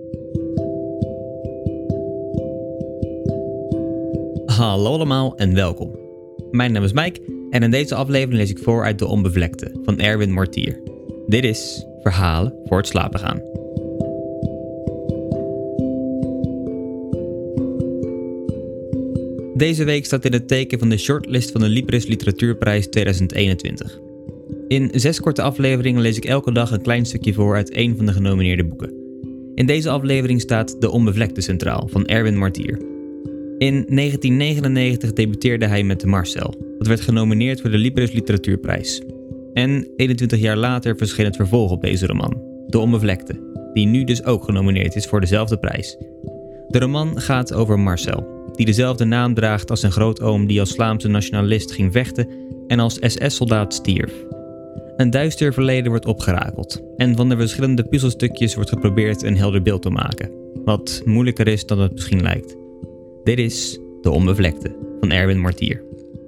Hallo allemaal en welkom. Mijn naam is Mike en in deze aflevering lees ik voor uit De Onbevlekte van Erwin Mortier. Dit is Verhalen voor het slapen gaan. Deze week staat in het teken van de shortlist van de Libris Literatuurprijs 2021. In 6 korte afleveringen lees ik elke dag een klein stukje voor uit één van de genomineerde boeken. In deze aflevering staat De Onbevlekte centraal van Erwin Mortier. In 1999 debuteerde hij met Marcel, dat werd genomineerd voor de Libris Literatuurprijs. En 21 jaar later verscheen het vervolg op deze roman, De Onbevlekte, die nu dus ook genomineerd is voor dezelfde prijs. De roman gaat over Marcel, die dezelfde naam draagt als zijn grootoom die als Vlaamse nationalist ging vechten en als SS-soldaat stierf. Een duister verleden wordt opgerakeld en van de verschillende puzzelstukjes wordt geprobeerd een helder beeld te maken, wat moeilijker is dan het misschien lijkt. Dit is De Onbevlekte van Erwin Mortier.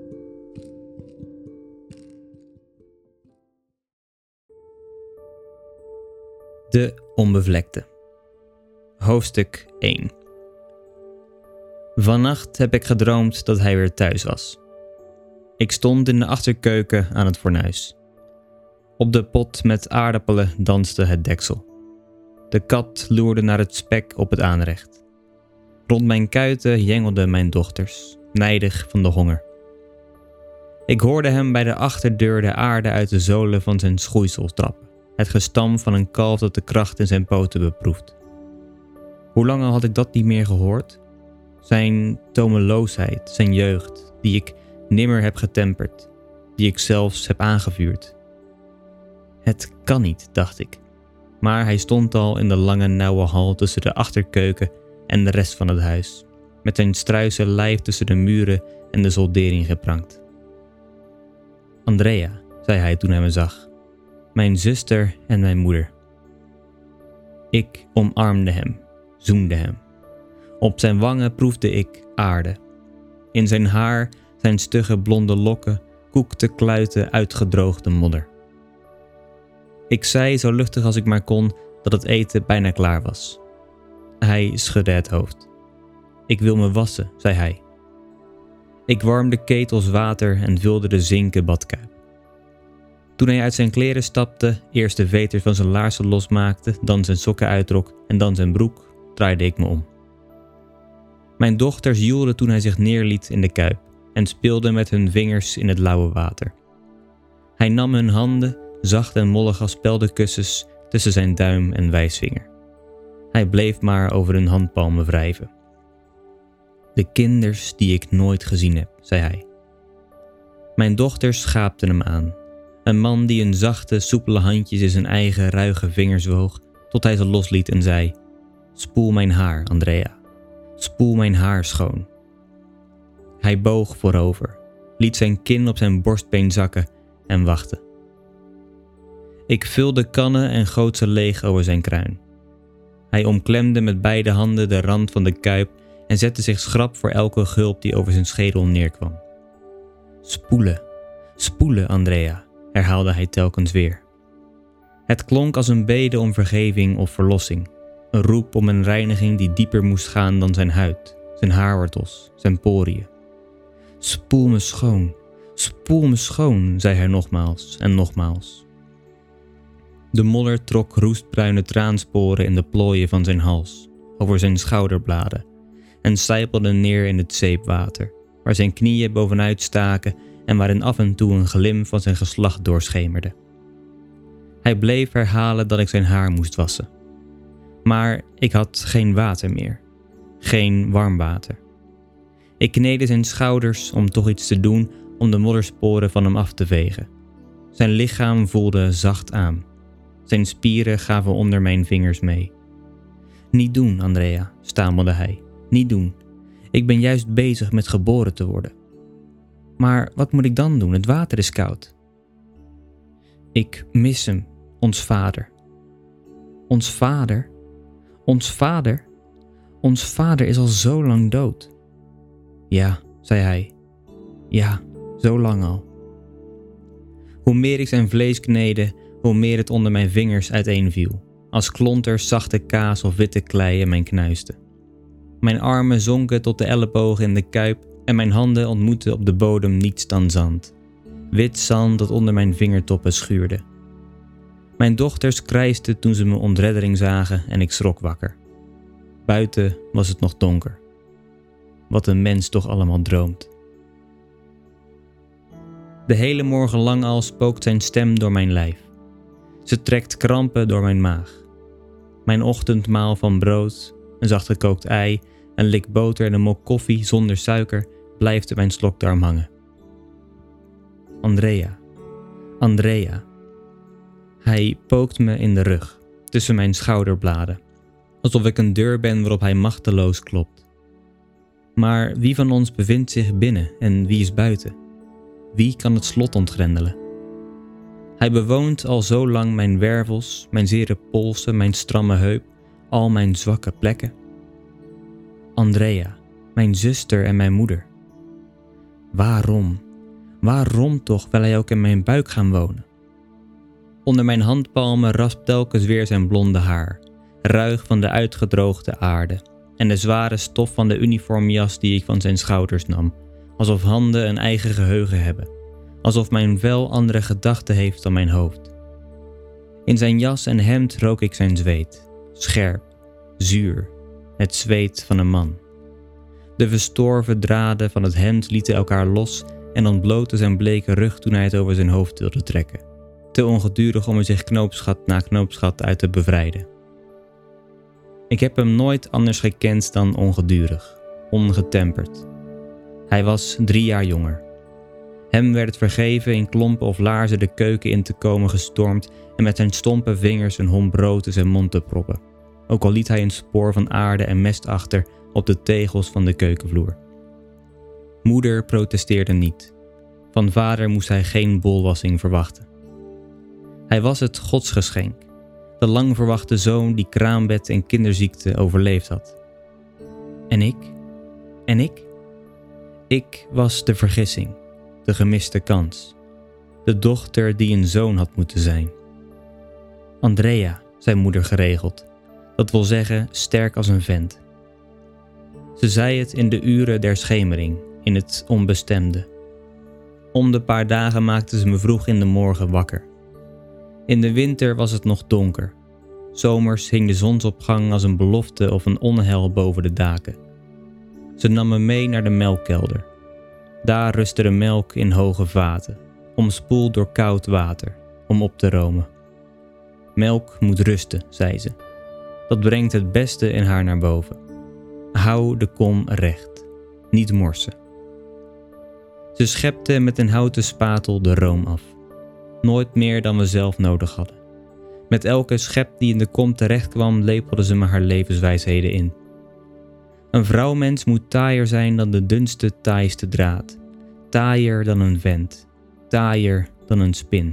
De Onbevlekte. Hoofdstuk 1. Vannacht heb ik gedroomd dat hij weer thuis was. Ik stond in de achterkeuken aan het fornuis. Op de pot met aardappelen danste het deksel. De kat loerde naar het spek op het aanrecht. Rond mijn kuiten jengelden mijn dochters, nijdig van de honger. Ik hoorde hem bij de achterdeur de aarde uit de zolen van zijn schoeisel trappen, het gestam van een kalf dat de kracht in zijn poten beproeft. Hoe lang al had ik dat niet meer gehoord? Zijn tomeloosheid, zijn jeugd, die ik nimmer heb getemperd, die ik zelfs heb aangevuurd. Het kan niet, dacht ik, maar hij stond al in de lange nauwe hal tussen de achterkeuken en de rest van het huis, met zijn struise lijf tussen de muren en de zoldering geprankt. Andrea, zei hij toen hij me zag, mijn zuster en mijn moeder. Ik omarmde hem, zoende hem. Op zijn wangen proefde ik aarde. In zijn haar, zijn stugge blonde lokken, koekte kluiten uitgedroogde modder. Ik zei zo luchtig als ik maar kon dat het eten bijna klaar was. Hij schudde het hoofd. Ik wil me wassen, zei hij. Ik warmde ketels water en vulde de zinken badkuip. Toen hij uit zijn kleren stapte, eerst de veters van zijn laarzen losmaakte, dan zijn sokken uittrok en dan zijn broek, draaide ik me om. Mijn dochters joelden toen hij zich neerliet in de kuip en speelden met hun vingers in het lauwe water. Hij nam hun handen, zacht en mollig als speldenkussens, tussen zijn duim en wijsvinger. Hij bleef maar over hun handpalmen wrijven. De kinders die ik nooit gezien heb, zei hij. Mijn dochters schaapten hem aan. Een man die hun zachte, soepele handjes in zijn eigen ruige vingers woog, tot hij ze losliet en zei: spoel mijn haar, Andrea. Spoel mijn haar schoon. Hij boog voorover, liet zijn kin op zijn borstbeen zakken en wachtte. Ik vulde kannen en goot ze leeg over zijn kruin. Hij omklemde met beide handen de rand van de kuip en zette zich schrap voor elke gulp die over zijn schedel neerkwam. Spoelen, spoelen, Andrea, herhaalde hij telkens weer. Het klonk als een bede om vergeving of verlossing, een roep om een reiniging die dieper moest gaan dan zijn huid, zijn haarwortels, zijn poriën. Spoel me schoon, zei hij nogmaals en nogmaals. De modder trok roestbruine traansporen in de plooien van zijn hals, over zijn schouderbladen, en sijpelde neer in het zeepwater, waar zijn knieën bovenuit staken en waarin af en toe een glim van zijn geslacht doorschemerde. Hij bleef herhalen dat ik zijn haar moest wassen. Maar ik had geen water meer, geen warm water. Ik kneedde zijn schouders om toch iets te doen om de moddersporen van hem af te vegen. Zijn lichaam voelde zacht aan. Zijn spieren gaven onder mijn vingers mee. Niet doen, Andrea, stamelde hij. Niet doen. Ik ben juist bezig met geboren te worden. Maar wat moet ik dan doen? Het water is koud. Ik mis hem, ons vader. Ons vader? Ons vader? Ons vader is al zo lang dood. Ja, zei hij. Ja, zo lang al. Hoe meer ik zijn vlees kneedde, hoe meer het onder mijn vingers uiteenviel. als klonters zachte kaas of witte klei in mijn knuisten. Mijn armen zonken tot de ellebogen in de kuip en mijn handen ontmoetten op de bodem niets dan zand. Wit zand dat onder mijn vingertoppen schuurde. Mijn dochters krijsten toen ze me ontreddering zagen en ik schrok wakker. Buiten was het nog donker. Wat een mens toch allemaal droomt. De hele morgen lang al spookt zijn stem door mijn lijf. Ze trekt krampen door mijn maag. Mijn ochtendmaal van brood, een zacht gekookt ei, een lik boter en een mok koffie zonder suiker blijft in mijn slokdarm hangen. Andrea. Hij pookt me in de rug, tussen mijn schouderbladen, alsof ik een deur ben waarop hij machteloos klopt. Maar wie van ons bevindt zich binnen en wie is buiten? Wie kan het slot ontgrendelen? Hij bewoont al zo lang mijn wervels, mijn zere polsen, mijn stramme heup, al mijn zwakke plekken. Andrea, mijn zuster en mijn moeder. Waarom toch wil hij ook in mijn buik gaan wonen? Onder mijn handpalmen raspt telkens weer zijn blonde haar, ruig van de uitgedroogde aarde, en de zware stof van de uniformjas die ik van zijn schouders nam, alsof handen een eigen geheugen hebben, alsof mijn vel andere gedachten heeft dan mijn hoofd. In zijn jas en hemd rook ik zijn zweet, scherp, zuur, het zweet van een man. De verstorven draden van het hemd lieten elkaar los en ontbloten zijn bleke rug toen hij het over zijn hoofd wilde trekken, te ongedurig om er zich knoopsgat na knoopsgat uit te bevrijden. Ik heb hem nooit anders gekend dan ongedurig, ongetemperd. Hij was 3 jaar jonger. Hem werd het vergeven in klompen of laarzen de keuken in te komen gestormd en met zijn stompe vingers een hom brood in zijn mond te proppen, ook al liet hij een spoor van aarde en mest achter op de tegels van de keukenvloer. Moeder protesteerde niet. Van vader moest hij geen bolwassing verwachten. Hij was het godsgeschenk, de lang verwachte zoon die kraambed en kinderziekte overleefd had. En ik? Ik was de vergissing, de gemiste kans, de dochter die een zoon had moeten zijn. Andrea, zei moeder geregeld, dat wil zeggen sterk als een vent. Ze zei het in de uren der schemering, in het onbestemde. Om de paar dagen maakte ze me vroeg in de morgen wakker. In de winter was het nog donker. Zomers hing de zonsopgang als een belofte of een onheil boven de daken. Ze nam me mee naar de melkkelder. Daar rustte de melk in hoge vaten, omspoeld door koud water, om op te romen. Melk moet rusten, zei ze. Dat brengt het beste in haar naar boven. Hou de kom recht, niet morsen. Ze schepte met een houten spatel de room af. Nooit meer dan we zelf nodig hadden. Met elke schep die in de kom terecht kwam, lepelde ze me haar levenswijsheden in. Een vrouwmens moet taaier zijn dan de dunste, taaiste draad. Taaier dan een vent. Taaier dan een spin.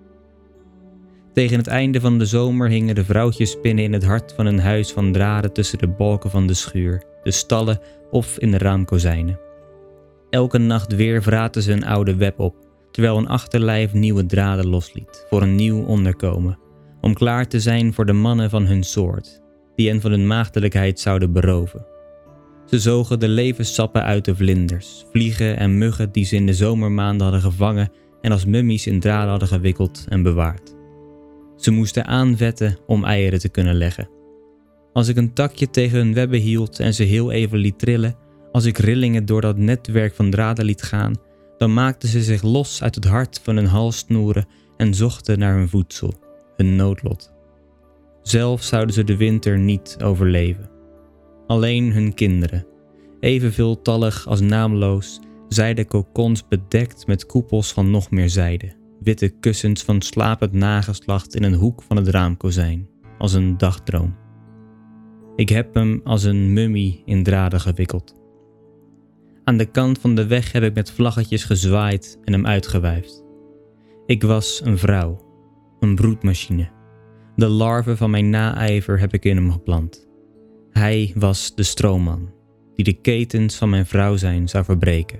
Tegen het einde van de zomer hingen de vrouwtjespinnen in het hart van een huis van draden tussen de balken van de schuur, de stallen of in de raamkozijnen. Elke nacht weer vraten ze een oude web op, terwijl een achterlijf nieuwe draden losliet voor een nieuw onderkomen, om klaar te zijn voor de mannen van hun soort, die hen van hun maagdelijkheid zouden beroven. Ze zogen de levenssappen uit de vlinders, vliegen en muggen die ze in de zomermaanden hadden gevangen en als mummies in draden hadden gewikkeld en bewaard. Ze moesten aanvetten om eieren te kunnen leggen. Als ik een takje tegen hun webben hield en ze heel even liet trillen, als ik rillingen door dat netwerk van draden liet gaan, dan maakten ze zich los uit het hart van hun halssnoeren en zochten naar hun voedsel, hun noodlot. Zelf zouden ze de winter niet overleven. Alleen hun kinderen, even veeltallig als naamloos, zijden kokons bedekt met koepels van nog meer zijde, witte kussens van slapend nageslacht in een hoek van het raamkozijn, als een dagdroom. Ik heb hem als een mummie in draden gewikkeld. Aan de kant van de weg heb ik met vlaggetjes gezwaaid en hem uitgewuifd. Ik was een vrouw, een broedmachine. De larve van mijn naijver heb ik in hem geplant. Hij was de stroomman, die de ketens van mijn vrouw zijn zou verbreken.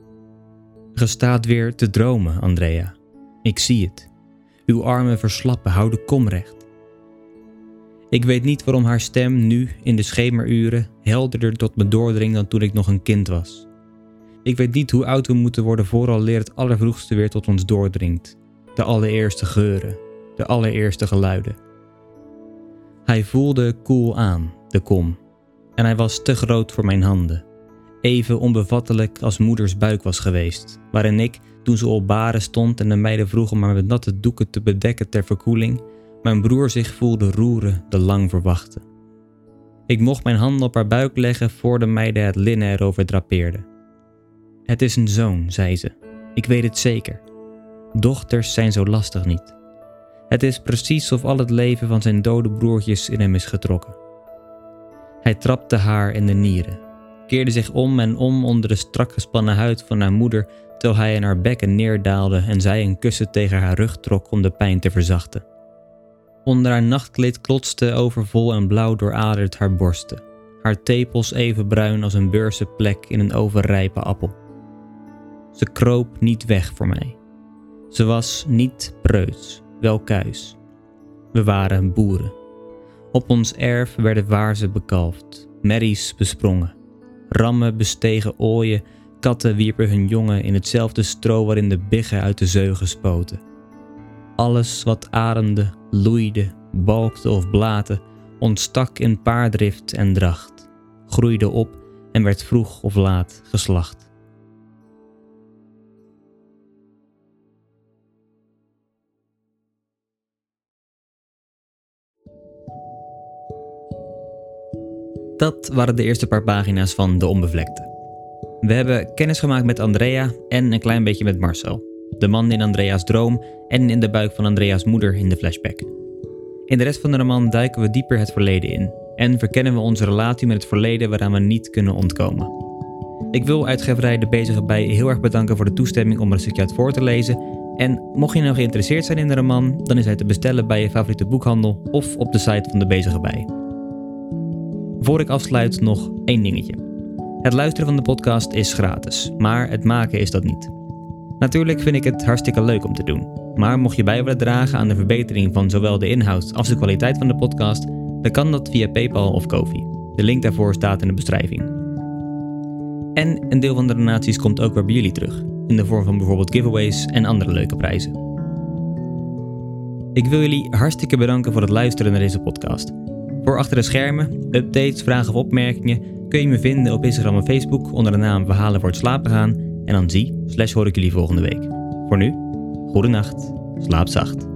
Ge staat weer te dromen, Andrea. Ik zie het. Uw armen verslappen, hou de kom recht. Ik weet niet waarom haar stem nu, in de schemeruren, helderder tot me doordringt dan toen ik nog een kind was. Ik weet niet hoe oud we moeten worden vooraleer het allervroegste weer tot ons doordringt. De allereerste geuren, de allereerste geluiden. Hij voelde koel aan, de kom, en hij was te groot voor mijn handen. Even onbevattelijk als moeders buik was geweest, waarin ik, toen ze op baren stond en de meiden vroegen om haar met natte doeken te bedekken ter verkoeling, mijn broer zich voelde roeren de lang verwachte. Ik mocht mijn handen op haar buik leggen voor de meiden het linnen erover drapeerden. Het is een zoon, zei ze. Ik weet het zeker. Dochters zijn zo lastig niet. Het is precies of al het leven van zijn dode broertjes in hem is getrokken. Hij trapte haar in de nieren, keerde zich om en om onder de strak gespannen huid van haar moeder, terwijl hij in haar bekken neerdaalde en zij een kussen tegen haar rug trok om de pijn te verzachten. Onder haar nachtkleed klotste overvol en blauw dooraderd haar borsten, haar tepels even bruin als een beurzenplek in een overrijpe appel. Ze kroop niet weg voor mij. Ze was niet preuts, wel kuis. We waren boeren. Op ons erf werden waarzen bekalfd, merries besprongen. Rammen bestegen ooien, katten wierpen hun jongen in hetzelfde stro waarin de biggen uit de zeugen spoten. Alles wat ademde, loeide, balkte of blaatte, ontstak in paardrift en dracht, groeide op en werd vroeg of laat geslacht. Dat waren de eerste paar pagina's van De Onbevlekte. We hebben kennis gemaakt met Andrea en een klein beetje met Marcel, de man in Andrea's droom en in de buik van Andrea's moeder in de flashback. In de rest van de roman duiken we dieper het verleden in en verkennen we onze relatie met het verleden waaraan we niet kunnen ontkomen. Ik wil uitgeverij De Bezige Bij heel erg bedanken voor de toestemming om er een stukje uit voor te lezen. En mocht je nou geïnteresseerd zijn in de roman, dan is hij te bestellen bij je favoriete boekhandel of op de site van De Bezige Bij. Voor ik afsluit nog één dingetje. Het luisteren van de podcast is gratis, maar het maken is dat niet. Natuurlijk vind ik het hartstikke leuk om te doen, maar mocht je bij willen dragen aan de verbetering van zowel de inhoud als de kwaliteit van de podcast, dan kan dat via PayPal of Ko-fi. De link daarvoor staat in de beschrijving. En een deel van de donaties komt ook weer bij jullie terug, in de vorm van bijvoorbeeld giveaways en andere leuke prijzen. Ik wil jullie hartstikke bedanken voor het luisteren naar deze podcast. Voor achter de schermen, updates, vragen of opmerkingen kun je me vinden op Instagram en Facebook onder de naam Verhalen voor het slapen gaan en dan hoor ik jullie volgende week. Voor nu, goedenacht, slaap zacht.